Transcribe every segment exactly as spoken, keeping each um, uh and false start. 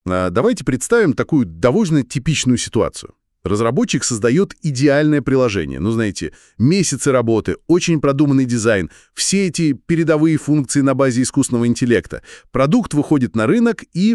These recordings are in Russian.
А, давайте представим такую довольно типичную ситуацию. Разработчик создает идеальное приложение. Ну, знаете, месяцы работы, очень продуманный дизайн, все эти передовые функции на базе искусственного интеллекта. Продукт выходит на рынок и...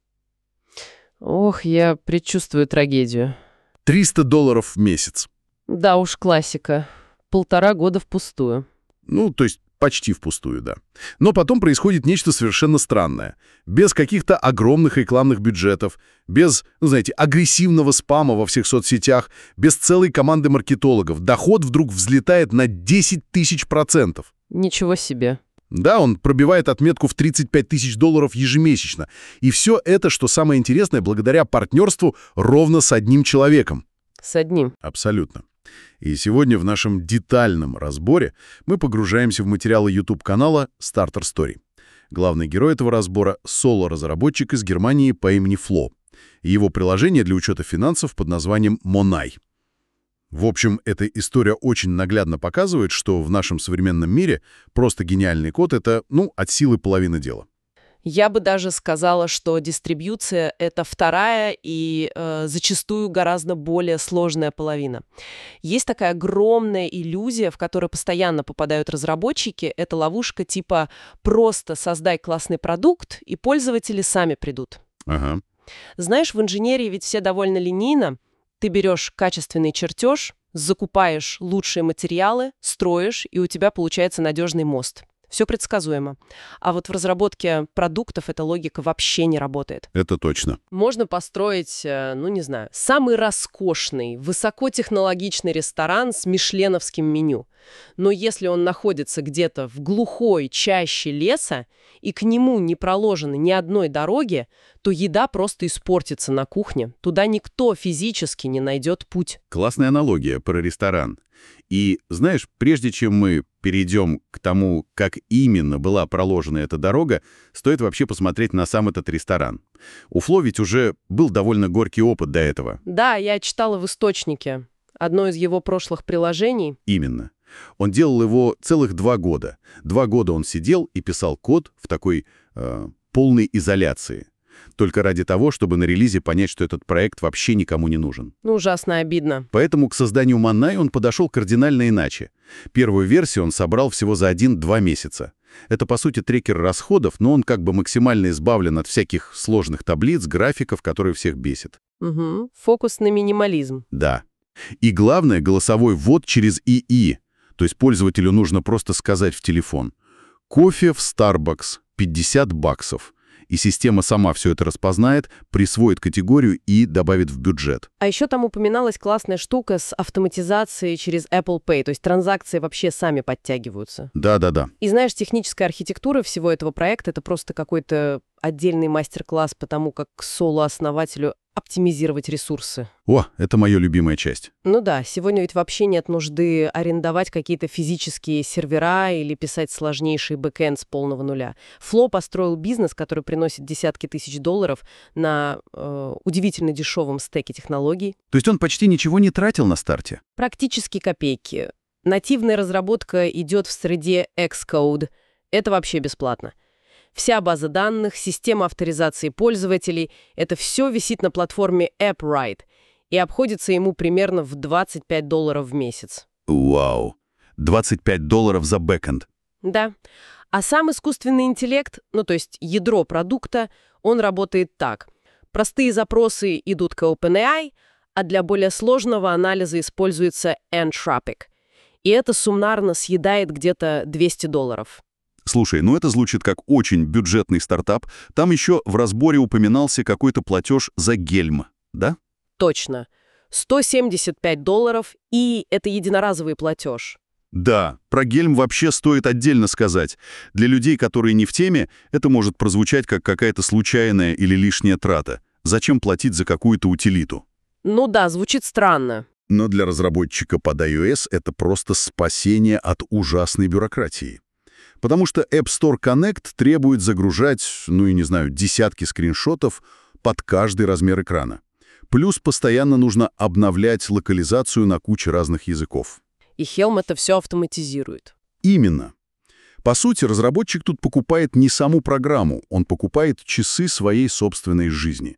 Ох, я предчувствую трагедию. триста долларов в месяц. Да уж, классика. Полтора года впустую. Ну, то есть почти впустую, да. Но потом происходит нечто совершенно странное. Без каких-то огромных рекламных бюджетов, без, ну, знаете, агрессивного спама во всех соцсетях, без целой команды маркетологов. Доход вдруг взлетает на десять тысяч процентов. Ничего себе. Да, он пробивает отметку в тридцать пять тысяч долларов ежемесячно. И все это, что самое интересное, благодаря партнерству ровно с одним человеком. С одним. Абсолютно. И сегодня в нашем детальном разборе мы погружаемся в материалы YouTube-канала Starter Story. Главный герой этого разбора — соло-разработчик из Германии по имени Фло. И его приложение для учета финансов под названием Monai. В общем, эта история очень наглядно показывает, что в нашем современном мире просто гениальный код — это, ну, от силы половина дела. Я бы даже сказала, что дистрибьюция — это вторая и э, зачастую гораздо более сложная половина. Есть такая огромная иллюзия, в которую постоянно попадают разработчики. Это ловушка типа «просто создай классный продукт, и пользователи сами придут». Ага. Знаешь, в инженерии ведь все довольно линейно. Ты берешь качественный чертеж, закупаешь лучшие материалы, строишь, и у тебя получается надежный мост. Все предсказуемо. А вот в разработке продуктов эта логика вообще не работает. Это точно. Можно построить, ну не знаю, самый роскошный, высокотехнологичный ресторан с мишленовским меню. Но если он находится где-то в глухой чаще леса, и к нему не проложено ни одной дороги, то еда просто испортится на кухне. Туда никто физически не найдет путь. Классная аналогия про ресторан. И, знаешь, прежде чем мы перейдем к тому, как именно была проложена эта дорога, стоит вообще посмотреть на сам этот ресторан. У Фло ведь уже был довольно горький опыт до этого. Да, я читала в источнике. Одно из его прошлых приложений. Именно. Он делал его целых два года. Два года он сидел и писал код в такой э, полной изоляции. Только ради того, чтобы на релизе понять, что этот проект вообще никому не нужен. Ну, ужасно обидно. Поэтому к созданию Monai он подошел кардинально иначе. Первую версию он собрал всего за один-два месяца. Это, по сути, трекер расходов, но он как бы максимально избавлен от всяких сложных таблиц, графиков, которые всех бесят. Угу. Фокус на минимализм. Да. И главное, голосовой ввод через ИИ. То есть пользователю нужно просто сказать в телефон: «Кофе в Starbucks, пятьдесят баксов». И система сама все это распознает, присвоит категорию и добавит в бюджет. А еще там упоминалась классная штука с автоматизацией через Apple Pay, то есть транзакции вообще сами подтягиваются. Да-да-да. И знаешь, техническая архитектура всего этого проекта — это просто какой-то отдельный мастер-класс по тому, как соло-основателю оптимизировать ресурсы. О, это моя любимая часть. Ну да, сегодня ведь вообще нет нужды арендовать какие-то физические сервера или писать сложнейший бэкэнд с полного нуля. Фло построил бизнес, который приносит десятки тысяч долларов на э, удивительно дешевом стеке технологий. То есть он почти ничего не тратил на старте? Практически копейки. Нативная разработка идет в среде Xcode. Это вообще бесплатно. Вся база данных, система авторизации пользователей — это все висит на платформе AppWrite и обходится ему примерно в двадцать пять долларов в месяц. Вау! двадцать пять долларов за бэкэнд. Да. А сам искусственный интеллект, ну то есть ядро продукта, он работает так. Простые запросы идут к OpenAI, а для более сложного анализа используется Anthropic. И это суммарно съедает где-то двести долларов. Слушай, ну это звучит как очень бюджетный стартап. Там еще в разборе упоминался какой-то платеж за Гельм, да? Точно. сто семьдесят пять долларов, и это единоразовый платеж. Да, про Гельм вообще стоит отдельно сказать. Для людей, которые не в теме, это может прозвучать как какая-то случайная или лишняя трата. Зачем платить за какую-то утилиту? Ну да, звучит странно. Но для разработчика под iOS это просто спасение от ужасной бюрократии. Потому что App Store Connect требует загружать, ну и не знаю, десятки скриншотов под каждый размер экрана. Плюс постоянно нужно обновлять локализацию на куче разных языков. И Helm это все автоматизирует. Именно. По сути, разработчик тут покупает не саму программу, он покупает часы своей собственной жизни.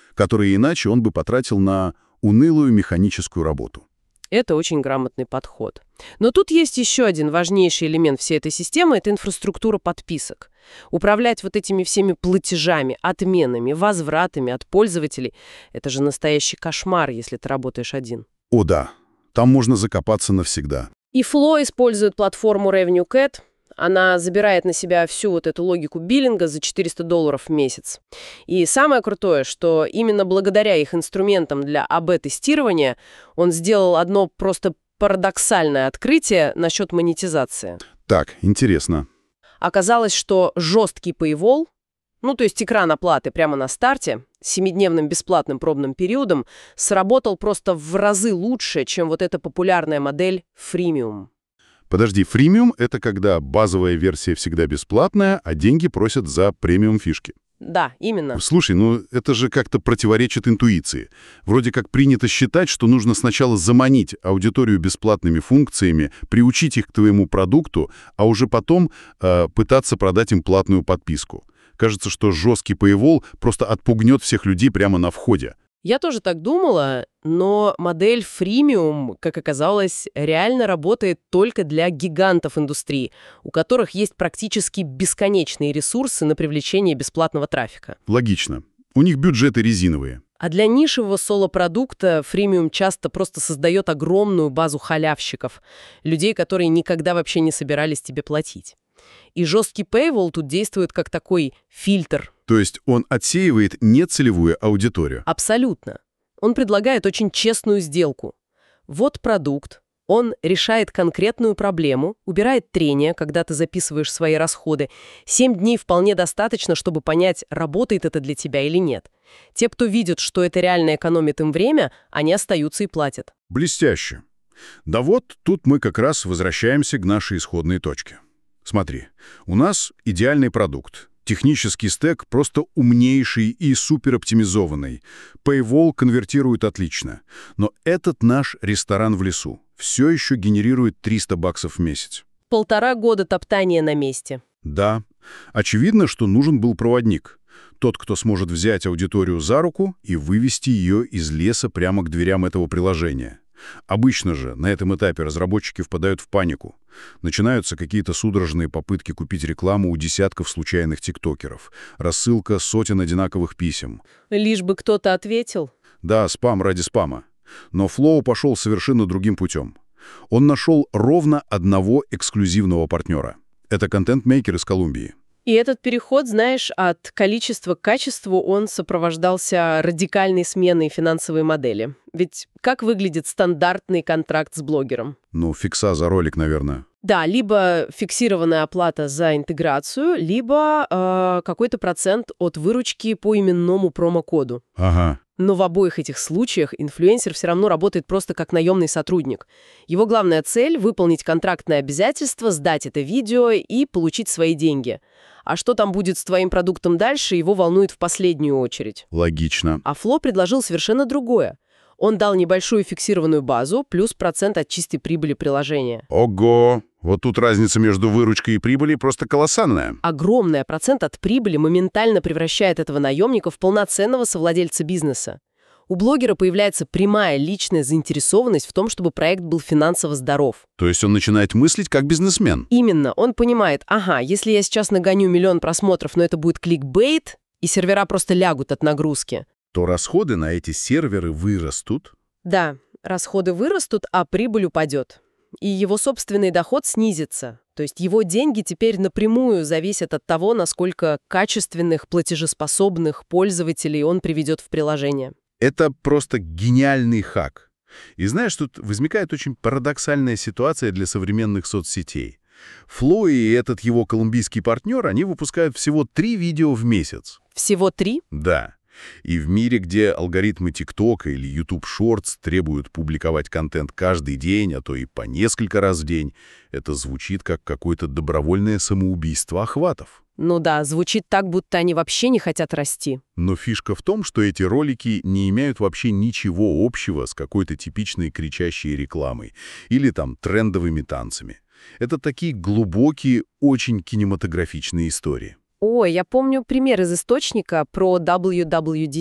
которые иначе он бы потратил на унылую механическую работу. Это очень грамотный подход. Но тут есть еще один важнейший элемент всей этой системы – это инфраструктура подписок. Управлять вот этими всеми платежами, отменами, возвратами от пользователей – это же настоящий кошмар, если ты работаешь один. О да, там можно закопаться навсегда. И Flow использует платформу RevenueCat. Она забирает на себя всю вот эту логику биллинга за четыреста долларов в месяц. И самое крутое, что именно благодаря их инструментам для эй би-тестирования он сделал одно просто парадоксальное открытие насчет монетизации. Так, интересно. Оказалось, что жесткий paywall, ну то есть экран оплаты прямо на старте, с семидневным бесплатным пробным периодом, сработал просто в разы лучше, чем вот эта популярная модель freemium. Подожди, фримиум — это когда базовая версия всегда бесплатная, а деньги просят за премиум-фишки. Да, именно. Слушай, ну это же как-то противоречит интуиции. Вроде как принято считать, что нужно сначала заманить аудиторию бесплатными функциями, приучить их к твоему продукту, а уже потом э, пытаться продать им платную подписку. Кажется, что жесткий paywall просто отпугнет всех людей прямо на входе. Я тоже так думала, но модель freemium, как оказалось, реально работает только для гигантов индустрии, у которых есть практически бесконечные ресурсы на привлечение бесплатного трафика. Логично. У них бюджеты резиновые. А для нишевого соло-продукта freemium часто просто создает огромную базу халявщиков, людей, которые никогда вообще не собирались тебе платить. И жесткий paywall тут действует как такой фильтр. То есть он отсеивает нецелевую аудиторию. Абсолютно. Он предлагает очень честную сделку. Вот продукт, он решает конкретную проблему, убирает трение, когда ты записываешь свои расходы. Семь дней вполне достаточно, чтобы понять, работает это для тебя или нет. Те, кто видят, что это реально экономит им время, они остаются и платят. Блестяще. Да вот тут мы как раз возвращаемся к нашей исходной точке. Смотри, у нас идеальный продукт. Технический стек просто умнейший и супероптимизованный. Paywall конвертирует отлично. Но этот наш ресторан в лесу все еще генерирует триста баксов в месяц. Полтора года топтания на месте. Да. Очевидно, что нужен был проводник. Тот, кто сможет взять аудиторию за руку и вывести ее из леса прямо к дверям этого приложения. Обычно же на этом этапе разработчики впадают в панику. Начинаются какие-то судорожные попытки купить рекламу у десятков случайных тиктокеров, рассылка сотен одинаковых писем. Лишь бы кто-то ответил. Да, спам ради спама. Но Flow пошел совершенно другим путем. Он нашел ровно одного эксклюзивного партнера. Это контент-мейкер из Колумбии. И этот переход, знаешь, от количества к качеству, он сопровождался радикальной сменой финансовой модели. Ведь как выглядит стандартный контракт с блогером? Ну, фикса за ролик, наверное. Да, либо фиксированная оплата за интеграцию, либо э, какой-то процент от выручки по именному промокоду. Ага. Но в обоих этих случаях инфлюенсер все равно работает просто как наемный сотрудник. Его главная цель — выполнить контрактное обязательство, сдать это видео и получить свои деньги. А что там будет с твоим продуктом дальше, его волнует в последнюю очередь. Логично. А Flow предложил совершенно другое. Он дал небольшую фиксированную базу плюс процент от чистой прибыли приложения. Ого! Вот тут разница между выручкой и прибылью просто колоссальная. Огромный процент от прибыли моментально превращает этого наемника в полноценного совладельца бизнеса. У блогера появляется прямая личная заинтересованность в том, чтобы проект был финансово здоров. То есть он начинает мыслить как бизнесмен. Именно, он понимает, ага, если я сейчас нагоню миллион просмотров, но это будет кликбейт, и сервера просто лягут от нагрузки. То расходы на эти серверы вырастут. Да, расходы вырастут, а прибыль упадет. И его собственный доход снизится. То есть его деньги теперь напрямую зависят от того, насколько качественных, платежеспособных пользователей он приведет в приложение. Это просто гениальный хак. И знаешь, тут возникает очень парадоксальная ситуация для современных соцсетей. Flow и этот его колумбийский партнер, они выпускают всего три видео в месяц. Всего три? Да. И в мире, где алгоритмы TikTok или YouTube Shorts требуют публиковать контент каждый день, а то и по несколько раз в день, это звучит как какое-то добровольное самоубийство охватов. Ну да, звучит так, будто они вообще не хотят расти. Но фишка в том, что эти ролики не имеют вообще ничего общего с какой-то типичной кричащей рекламой или там трендовыми танцами. Это такие глубокие, очень кинематографичные истории. Ой, я помню пример из источника про дабл ю дабл ю ди си.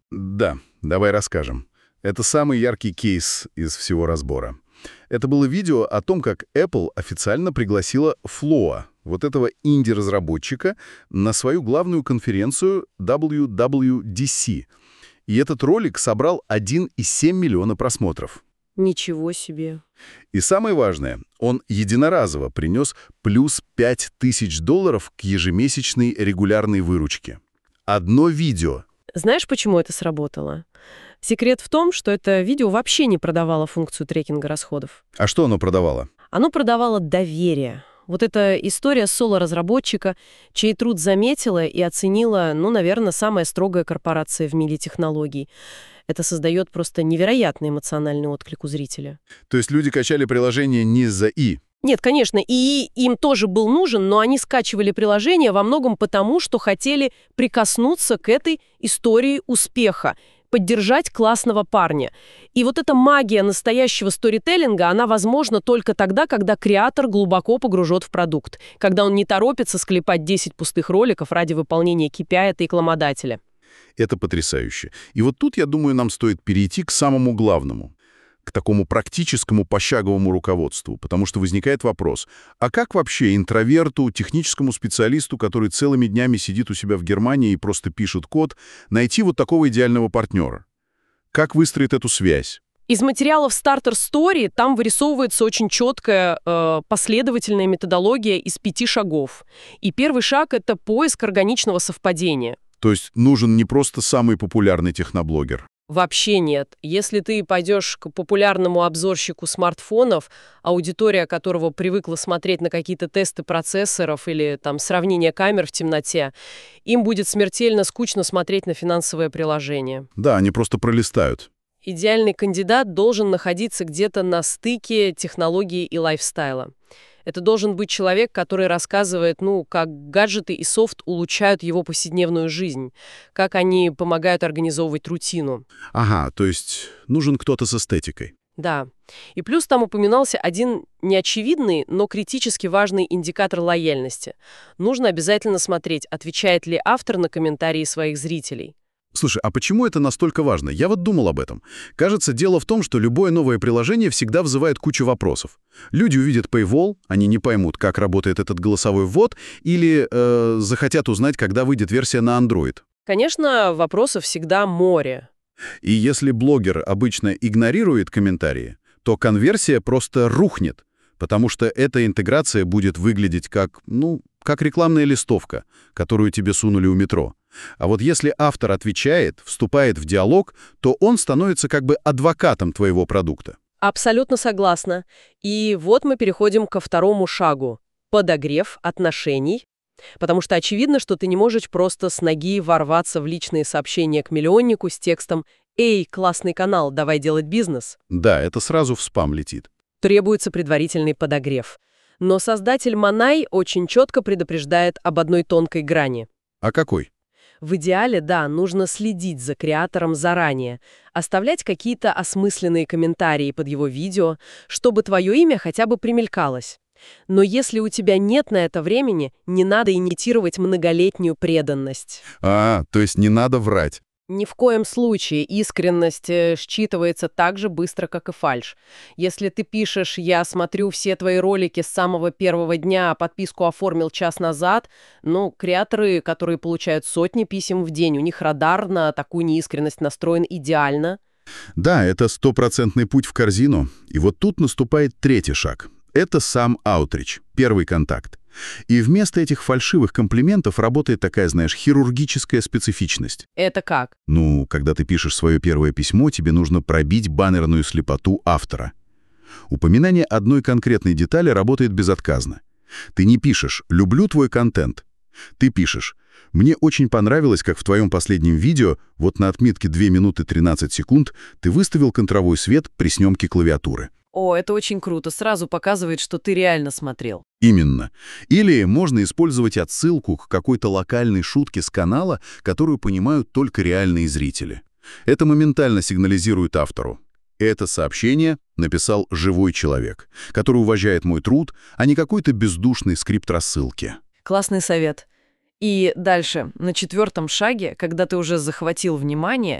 Да, давай расскажем. Это самый яркий кейс из всего разбора. Это было видео о том, как Apple официально пригласила Floa, вот этого инди-разработчика, на свою главную конференцию дабл ю дабл ю ди си. И этот ролик собрал один и семь миллиона просмотров. Ничего себе. И самое важное, он единоразово принес плюс пять тысяч долларов к ежемесячной регулярной выручке. Одно видео. Знаешь, почему это сработало? Секрет в том, что это видео вообще не продавало функцию трекинга расходов. А что оно продавало? Оно продавало доверие. Вот эта история соло-разработчика, чей труд заметила и оценила, ну, наверное, самая строгая корпорация в мире технологий. Это создает просто невероятный эмоциональный отклик у зрителя. То есть люди качали приложение не из-за «и». Нет, конечно, и им тоже был нужен, но они скачивали приложение во многом потому, что хотели прикоснуться к этой истории успеха, поддержать классного парня. И вот эта магия настоящего сторителлинга, она возможна только тогда, когда креатор глубоко погружен в продукт, когда он не торопится склепать десять пустых роликов ради выполнения кей пи ай рекламодателя. Это потрясающе. И вот тут, я думаю, нам стоит перейти к самому главному, к такому практическому пошаговому руководству, потому что возникает вопрос, а как вообще интроверту, техническому специалисту, который целыми днями сидит у себя в Германии и просто пишет код, найти вот такого идеального партнера? Как выстроить эту связь? Из материалов Starter Story там вырисовывается очень четкая э, последовательная методология из пяти шагов. И первый шаг — это поиск органичного совпадения. То есть нужен не просто самый популярный техноблогер. Вообще нет. Если ты пойдешь к популярному обзорщику смартфонов, аудитория которого привыкла смотреть на какие-то тесты процессоров или там сравнение камер в темноте, им будет смертельно скучно смотреть на финансовое приложение. Да, они просто пролистают. Идеальный кандидат должен находиться где-то на стыке технологии и лайфстайла. Это должен быть человек, который рассказывает, ну, как гаджеты и софт улучшают его повседневную жизнь, как они помогают организовывать рутину. Ага, то есть нужен кто-то с эстетикой. Да. И плюс там упоминался один неочевидный, но критически важный индикатор лояльности. Нужно обязательно смотреть, отвечает ли автор на комментарии своих зрителей. Слушай, а почему это настолько важно? Я вот думал об этом. Кажется, дело в том, что любое новое приложение всегда вызывает кучу вопросов. Люди увидят Paywall, они не поймут, как работает этот голосовой ввод, или э, захотят узнать, когда выйдет версия на Android. Конечно, вопросов всегда море. И если блогер обычно игнорирует комментарии, то конверсия просто рухнет, потому что эта интеграция будет выглядеть как, ну, как рекламная листовка, которую тебе сунули у метро. А вот если автор отвечает, вступает в диалог, то он становится как бы адвокатом твоего продукта. Абсолютно согласна. И вот мы переходим ко второму шагу – подогрев отношений. Потому что очевидно, что ты не можешь просто с ноги ворваться в личные сообщения к миллионнику с текстом «Эй, классный канал, давай делать бизнес». Да, это сразу в спам летит. Требуется предварительный подогрев. Но создатель Монай очень четко предупреждает об одной тонкой грани. А какой? В идеале, да, нужно следить за креатором заранее, оставлять какие-то осмысленные комментарии под его видео, чтобы твое имя хотя бы примелькалось. Но если у тебя нет на это времени, не надо имитировать многолетнюю преданность. А, то есть не надо врать. Ни в коем случае искренность э, считывается так же быстро, как и фальшь. Если ты пишешь «я смотрю все твои ролики с самого первого дня, а подписку оформил час назад», ну, креаторы, которые получают сотни писем в день, у них радар на такую неискренность настроен идеально. Да, это стопроцентный путь в корзину. И вот тут наступает третий шаг. Это сам аутрич, первый контакт. И вместо этих фальшивых комплиментов работает такая, знаешь, хирургическая специфичность. Это как? Ну, когда ты пишешь свое первое письмо, тебе нужно пробить баннерную слепоту автора. Упоминание одной конкретной детали работает безотказно. Ты не пишешь «люблю твой контент». Ты пишешь «мне очень понравилось, как в твоем последнем видео, вот на отметке две минуты тринадцать секунд, ты выставил контровой свет при съемке клавиатуры». О, это очень круто. Сразу показывает, что ты реально смотрел. Именно. Или можно использовать отсылку к какой-то локальной шутке с канала, которую понимают только реальные зрители. Это моментально сигнализирует автору. Это сообщение написал живой человек, который уважает мой труд, а не какой-то бездушный скрипт рассылки. Классный совет. И дальше, на четвертом шаге, когда ты уже захватил внимание,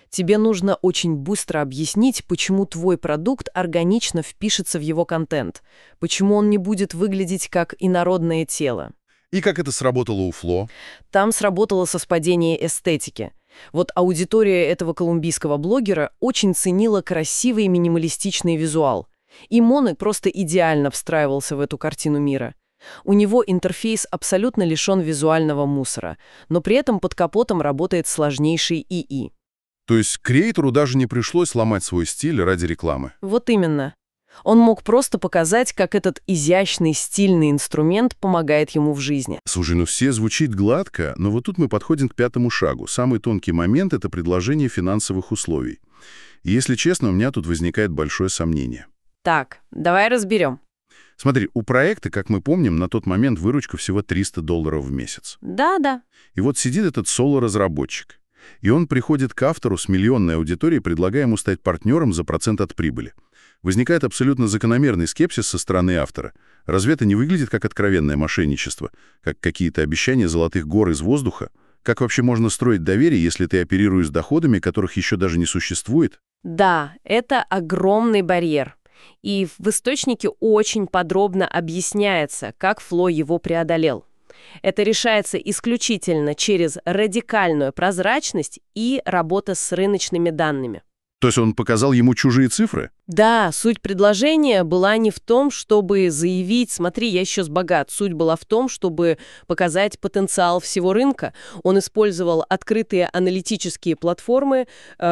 Тебе нужно очень быстро объяснить, почему твой продукт органично впишется в его контент, почему он не будет выглядеть как инородное тело. И как это сработало у Фло? Там сработало совпадение эстетики. Вот аудитория этого колумбийского блогера очень ценила красивый минималистичный визуал. И Моны просто идеально встраивался в эту картину мира. У него интерфейс абсолютно лишен визуального мусора, но при этом под капотом работает сложнейший ИИ. То есть креатору даже не пришлось ломать свой стиль ради рекламы. Вот именно. Он мог просто показать, как этот изящный, стильный инструмент помогает ему в жизни. Слушай, ну все звучит гладко, но вот тут мы подходим к пятому шагу. Самый тонкий момент — это предложение финансовых условий. И если честно, у меня тут возникает большое сомнение. Так, давай разберем. Смотри, у проекта, как мы помним, на тот момент выручка всего триста долларов в месяц. Да-да. И вот сидит этот соло-разработчик. И он приходит к автору с миллионной аудиторией, предлагая ему стать партнером за процент от прибыли. Возникает абсолютно закономерный скепсис со стороны автора. Разве это не выглядит как откровенное мошенничество? Как какие-то обещания золотых гор из воздуха? Как вообще можно строить доверие, если ты оперируешь с доходами, которых еще даже не существует? Да, это огромный барьер. И в источнике очень подробно объясняется, как Фло его преодолел. Это решается исключительно через радикальную прозрачность и работа с рыночными данными. То есть он показал ему чужие цифры? Да, суть предложения была не в том, чтобы заявить, смотри, я сейчас богат. Суть была в том, чтобы показать потенциал всего рынка. Он использовал открытые аналитические платформы,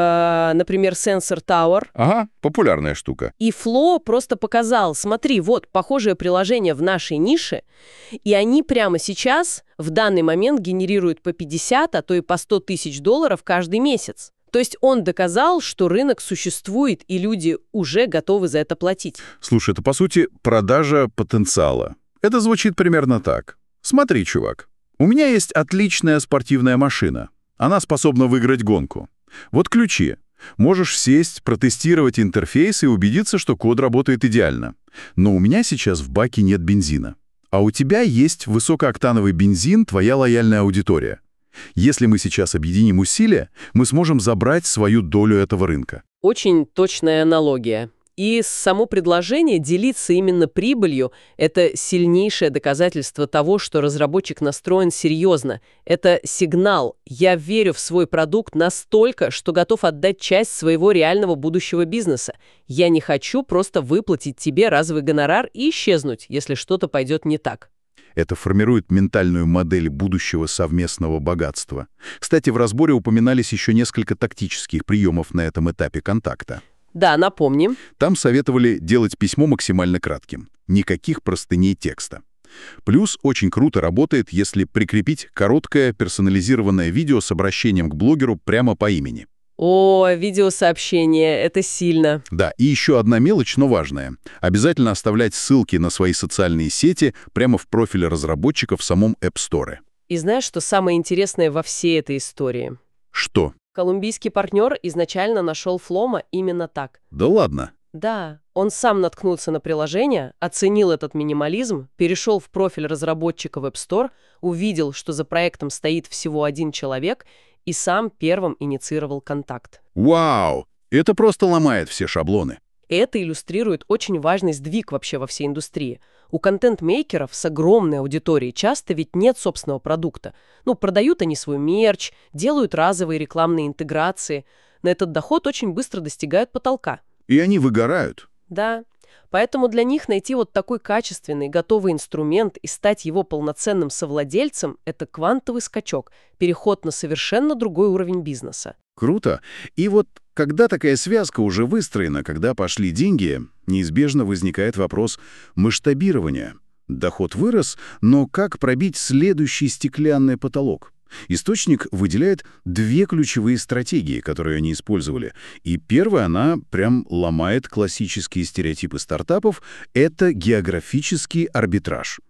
э, например, Sensor Tower. Ага, популярная штука. И Фло просто показал, смотри, вот похожее приложение в нашей нише, и они прямо сейчас, в данный момент, генерируют по пятьдесят, а то и по сто тысяч долларов каждый месяц. То есть он доказал, что рынок существует, и люди уже готовы за это платить. Слушай, это, по сути, продажа потенциала. Это звучит примерно так. Смотри, чувак, у меня есть отличная спортивная машина. Она способна выиграть гонку. Вот ключи. Можешь сесть, протестировать интерфейс и убедиться, что код работает идеально. Но у меня сейчас в баке нет бензина. А у тебя есть высокооктановый бензин, твоя лояльная аудитория. Если мы сейчас объединим усилия, мы сможем забрать свою долю этого рынка. Очень точная аналогия. И само предложение делиться именно прибылью – это сильнейшее доказательство того, что разработчик настроен серьезно. Это сигнал «я верю в свой продукт настолько, что готов отдать часть своего реального будущего бизнеса. Я не хочу просто выплатить тебе разовый гонорар и исчезнуть, если что-то пойдет не так». Это формирует ментальную модель будущего совместного богатства. Кстати, в разборе упоминались еще несколько тактических приемов на этом этапе контакта. Да, напомним. Там советовали делать письмо максимально кратким. Никаких простыней текста. Плюс очень круто работает, если прикрепить короткое персонализированное видео с обращением к блогеру прямо по имени. О, видеосообщение, это сильно. Да, и еще одна мелочь, но важная. Обязательно оставлять ссылки на свои социальные сети прямо в профиле разработчика в самом App Store. И знаешь, что самое интересное во всей этой истории? Что? Колумбийский партнер изначально нашел Флома именно так. Да ладно. Да, он сам наткнулся на приложение, оценил этот минимализм, перешел в профиль разработчика в App Store, увидел, что за проектом стоит всего один человек, и сам первым инициировал контакт. Вау! Это просто ломает все шаблоны. Это иллюстрирует очень важный сдвиг вообще во всей индустрии. У контент-мейкеров с огромной аудиторией часто ведь нет собственного продукта. Ну, продают они свой мерч, делают разовые рекламные интеграции. На этот доход очень быстро достигают потолка. И они выгорают. Да. Поэтому для них найти вот такой качественный, готовый инструмент и стать его полноценным совладельцем – это квантовый скачок, переход на совершенно другой уровень бизнеса. Круто. И вот когда такая связка уже выстроена, когда пошли деньги, неизбежно возникает вопрос масштабирования. Доход вырос, но как пробить следующий стеклянный потолок? Источник выделяет две ключевые стратегии, которые они использовали. И первая, она прям ломает классические стереотипы стартапов – это географический арбитраж.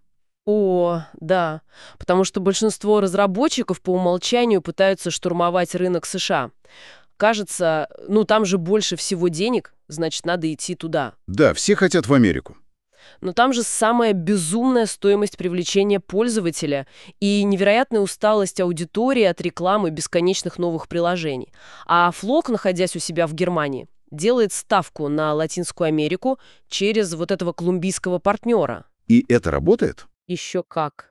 О, да, потому что большинство разработчиков по умолчанию пытаются штурмовать рынок США. Кажется, ну там же больше всего денег, значит, надо идти туда. Да, все хотят в Америку. Но там же самая безумная стоимость привлечения пользователя и невероятная усталость аудитории от рекламы бесконечных новых приложений. А Flock, находясь у себя в Германии, делает ставку на Латинскую Америку через вот этого колумбийского партнера. И это работает? Еще как.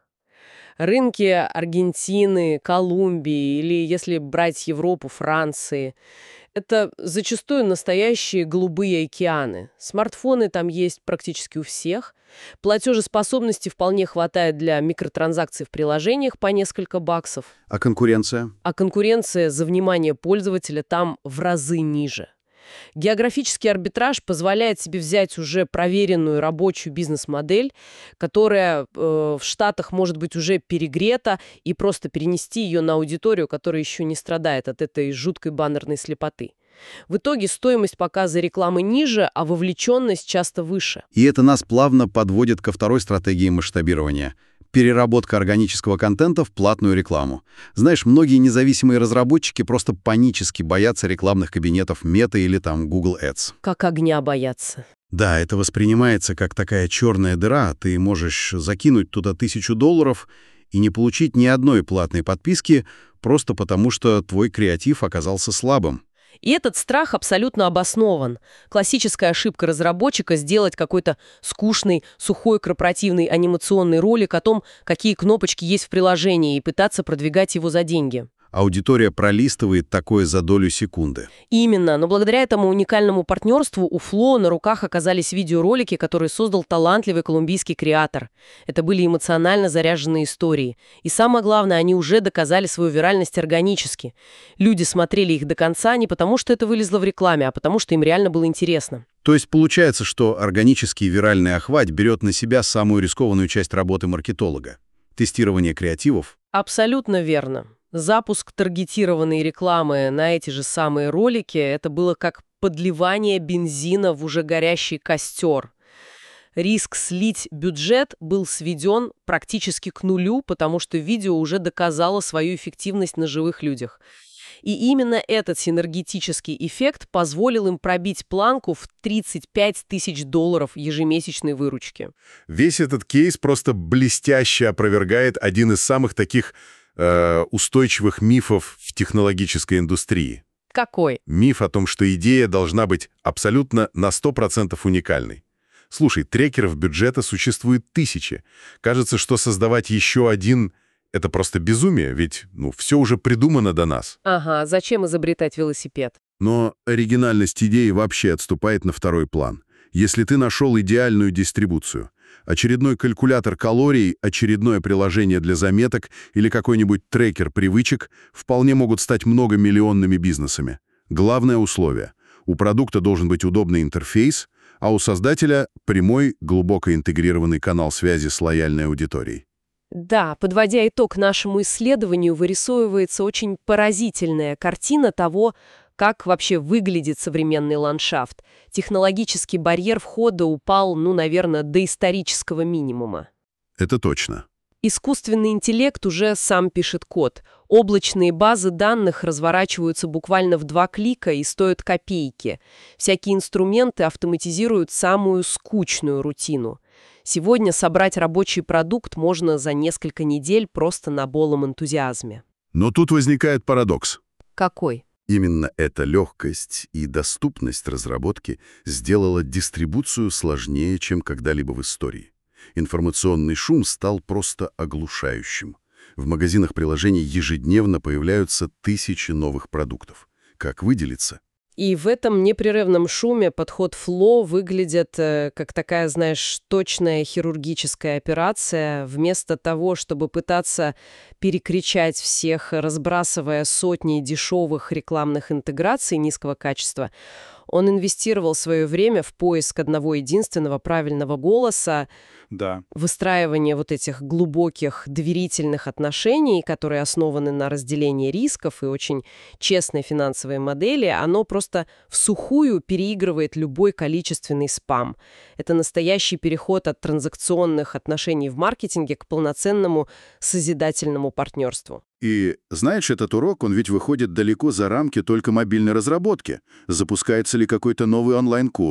Рынки Аргентины, Колумбии или, если брать Европу, Франции – это зачастую настоящие голубые океаны. Смартфоны там есть практически у всех. Платежеспособности вполне хватает для микротранзакций в приложениях по несколько баксов. А конкуренция? А конкуренция за внимание пользователя там в разы ниже. Географический арбитраж позволяет себе взять уже проверенную рабочую бизнес-модель, которая э, в Штатах может быть уже перегрета, и просто перенести ее на аудиторию, которая еще не страдает от этой жуткой баннерной слепоты. В итоге стоимость показа рекламы ниже, а вовлеченность часто выше. И это нас плавно подводит ко второй стратегии масштабирования – переработка органического контента в платную рекламу. Знаешь, многие независимые разработчики просто панически боятся рекламных кабинетов Meta или там Google Ads. Как огня боятся. Да, это воспринимается как такая черная дыра. Ты можешь закинуть туда тысячу долларов и не получить ни одной платной подписки просто потому, что твой креатив оказался слабым. И этот страх абсолютно обоснован. Классическая ошибка разработчика — сделать какой-то скучный, сухой, корпоративный анимационный ролик о том, какие кнопочки есть в приложении, и пытаться продвигать его за деньги. Аудитория пролистывает такое за долю секунды. Именно, но благодаря этому уникальному партнерству у Flow на руках оказались видеоролики, которые создал талантливый колумбийский креатор. Это были эмоционально заряженные истории. И самое главное, они уже доказали свою виральность органически. Люди смотрели их до конца не потому, что это вылезло в рекламе, а потому, что им реально было интересно. То есть получается, что органический виральный охват берет на себя самую рискованную часть работы маркетолога – тестирование креативов? Абсолютно верно. Запуск таргетированной рекламы на эти же самые ролики – это было как подливание бензина в уже горящий костер. Риск слить бюджет был сведен практически к нулю, потому что видео уже доказало свою эффективность на живых людях. И именно этот синергетический эффект позволил им пробить планку в тридцать пять тысяч долларов ежемесячной выручки. Весь этот кейс просто блестяще опровергает один из самых таких э, устойчивых мифов в технологической индустрии. Какой? Миф о том, что идея должна быть абсолютно на сто процентов уникальной. Слушай, трекеров бюджета существует тысячи. Кажется, что создавать еще один – это просто безумие, ведь ну, все уже придумано до нас. Ага, зачем изобретать велосипед? Но оригинальность идеи вообще отступает на второй план. Если ты нашел идеальную дистрибуцию, очередной калькулятор калорий, очередное приложение для заметок или какой-нибудь трекер привычек вполне могут стать многомиллионными бизнесами. Главное условие – у продукта должен быть удобный интерфейс, а у создателя – прямой, глубоко интегрированный канал связи с лояльной аудиторией. Да, подводя итог нашему исследованию, вырисовывается очень поразительная картина того, как вообще выглядит современный ландшафт. Технологический барьер входа упал, ну, наверное, до исторического минимума. Это точно. Искусственный интеллект уже сам пишет код. Облачные базы данных разворачиваются буквально в два клика и стоят копейки. Всякие инструменты автоматизируют самую скучную рутину. Сегодня собрать рабочий продукт можно за несколько недель просто на голом энтузиазме. Но тут возникает парадокс. Какой? Именно эта легкость и доступность разработки сделала дистрибуцию сложнее, чем когда-либо в истории. Информационный шум стал просто оглушающим. В магазинах приложений ежедневно появляются тысячи новых продуктов. Как выделиться? И в этом непрерывном шуме подход Flow выглядит э, как такая, знаешь, точная хирургическая операция. Вместо того, чтобы пытаться перекричать всех, разбрасывая сотни дешевых рекламных интеграций низкого качества, он инвестировал свое время в поиск одного единственного правильного голоса, Да. выстраивание вот этих глубоких доверительных отношений, которые основаны на разделении рисков и очень честной финансовой модели, оно просто всухую переигрывает любой количественный спам. Это настоящий переход от транзакционных отношений в маркетинге к полноценному созидательному партнерству. И, знаешь, этот урок, он ведь выходит далеко за рамки только мобильной разработки. Запускается ли какой-то новый онлайн-курс?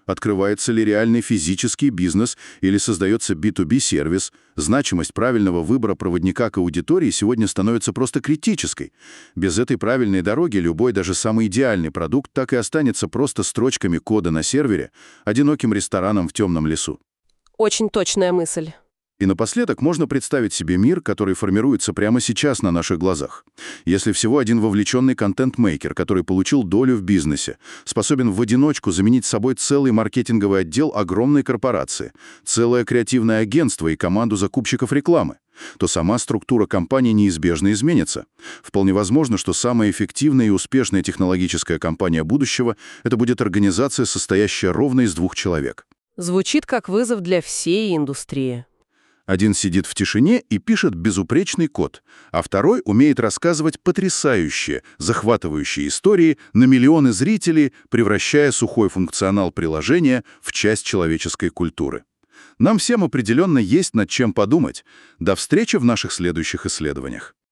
Открывается ли реальный физический бизнес или создается би ту би-сервис, значимость правильного выбора проводника к аудитории сегодня становится просто критической. Без этой правильной дороги любой, даже самый идеальный продукт так и останется просто строчками кода на сервере, одиноким рестораном в темном лесу. Очень точная мысль. И напоследок можно представить себе мир, который формируется прямо сейчас на наших глазах. Если всего один вовлеченный контент-мейкер, который получил долю в бизнесе, способен в одиночку заменить собой целый маркетинговый отдел огромной корпорации, целое креативное агентство и команду закупщиков рекламы, то сама структура компании неизбежно изменится. Вполне возможно, что самая эффективная и успешная технологическая компания будущего — это будет организация, состоящая ровно из двух человек. Звучит как вызов для всей индустрии. Один сидит в тишине и пишет безупречный код, а второй умеет рассказывать потрясающие, захватывающие истории на миллионы зрителей, превращая сухой функционал приложения в часть человеческой культуры. Нам всем определенно есть над чем подумать. До встречи в наших следующих исследованиях.